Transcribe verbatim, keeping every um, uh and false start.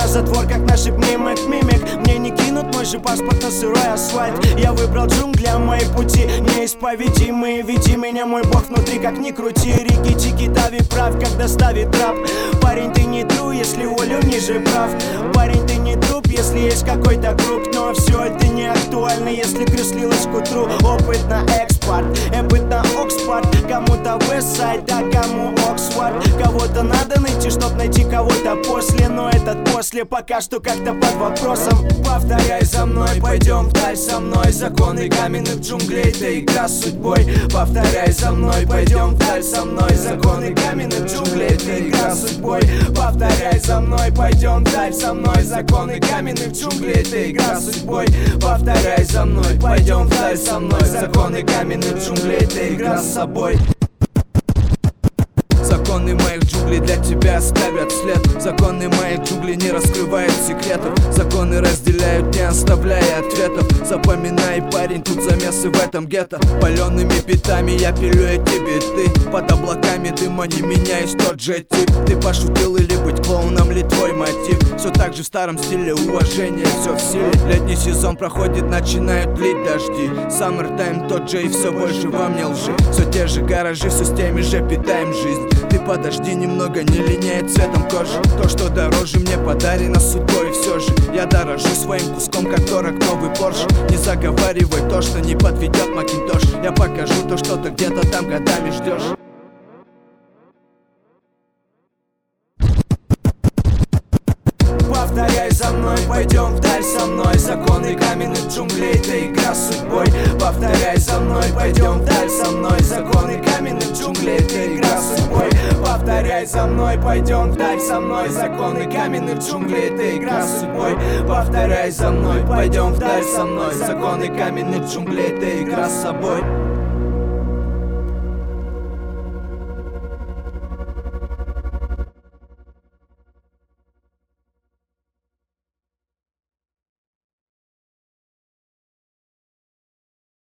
затвор, как наши мимик, мимик. Мне не кинут мой же паспорт на сырой асфальт. Я выбрал джунгли, а мои пути неисповедимые. Веди меня, мой бог, внутри, как ни крути. Рики, чики, тави прав, когда ставит трап. Парень, ты не тру, если волю ниже прав. Парень, ты не труп, если есть какой-то круг. Но все это не актуально, если крыслилось к утру. Опыт на экспорт, эпит на Оксфорд. Кому-то Вестсайд, а кому Оксфорд. Кого-то надо найти, чтоб найти кого-то после. Но этот после пока что как-то под вопросом. Повторяй за мной, пойдем вдаль со мной. Законы каменных джунглей, это игра с судьбой. Повторяй за мной, пойдем вдаль со мной. Законы каменных джунглей, это игра с судьбой. Повторяй за мной, пойдем вдаль со мной. Законы каменных джунглей, это игра с судьбой. Повторяй за мной, пойдем вдаль со мной. Законы каменных джунглей, это игра с собой. Законы моих джунглей для тебя оставят след. Законы моих джунглей не раскрывают секретов. Законы разделяют, не оставляя ответов. Запоминай, парень, тут замесы в этом гетто. Палеными битами я пилю эти биты. Под облаками дыма не меняешь тот же тип. Ты пошутил или быть клоуном ли твой мотив? Все так же в старом стиле, уважение, все в силе. Летний сезон проходит, начинают лить дожди. Summertime тот же и все больше во мне лжи. Все те же гаражи, все с теми же питаем жизнь. Ты подожди немного, не линяй цветом кожи. То, что дороже, мне подарено судьбой. И все же я дорожу своим куском, как дорог новый Порш. Не заговаривай то, что не подведет Макинтош. Я покажу то, что ты где-то там годами ждешь. Повторяй за мной, пойдем вдаль со мной. Законы каменных джунглей, это игра с судьбой. Повторяй за мной, пойдем вдаль со мной. Законы каменных джунглей, это игра с судьбой. Повторяй за мной, пойдем вдаль со мной. Законы каменных джунглей, это игра с судьбой. Повторяй за мной, пойдем вдаль со мной. Законы каменных джунглей, это игра с собой.